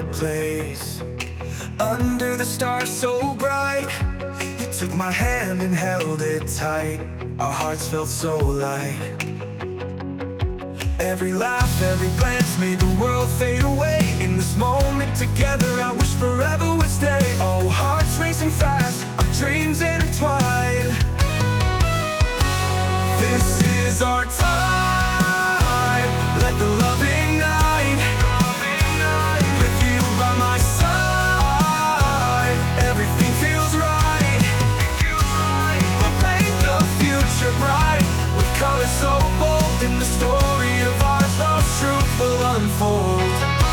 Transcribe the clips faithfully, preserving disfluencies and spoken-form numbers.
place. Under the stars so bright, you took my hand and held it tight. Our hearts felt so light. Every laugh, every glance made the world fade away. In this moment together, I wish forever would stay. Oh, hearts racing fast, our dreams intertwined. This is our time. Let the love ignite. With you by my side, everything feels right. We'll paint the future bright with colors so bold. In the story of our love's truth will unfold.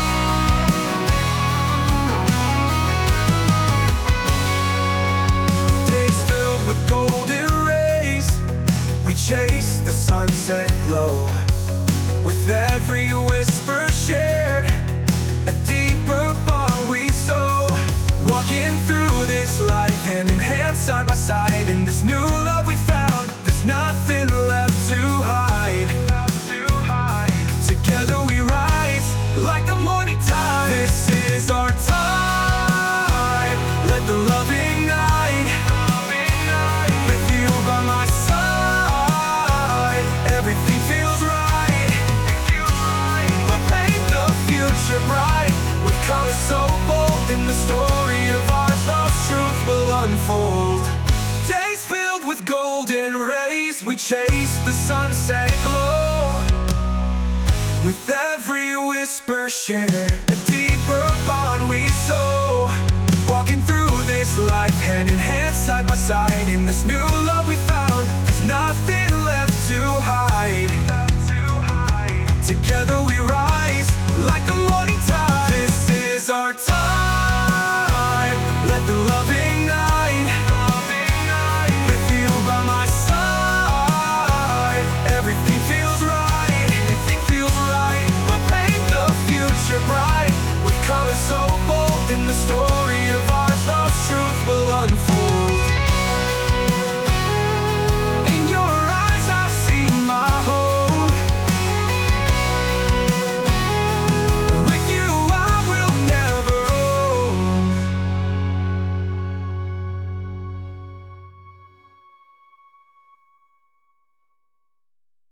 Days filled with golden rays, we chase the sunset glow. With every whisper shared, a deeper bond we sow. Walking through this life hand in hand, side by side. In this new love we found, there's nothing left to hide. Together we rise like the morning tide. This is our time. Let the love ignite. With you by my side, everything feels right. We'll paint the future bright with colors so bold. In the story of our love's truth will unfold. Days filled with golden rays, we chase the sunset glow. With every whisper shared, a deeper bond we sow. Walking through this life hand in hand, side by side. In this new love we found, there's nothing left to hide. Together we rise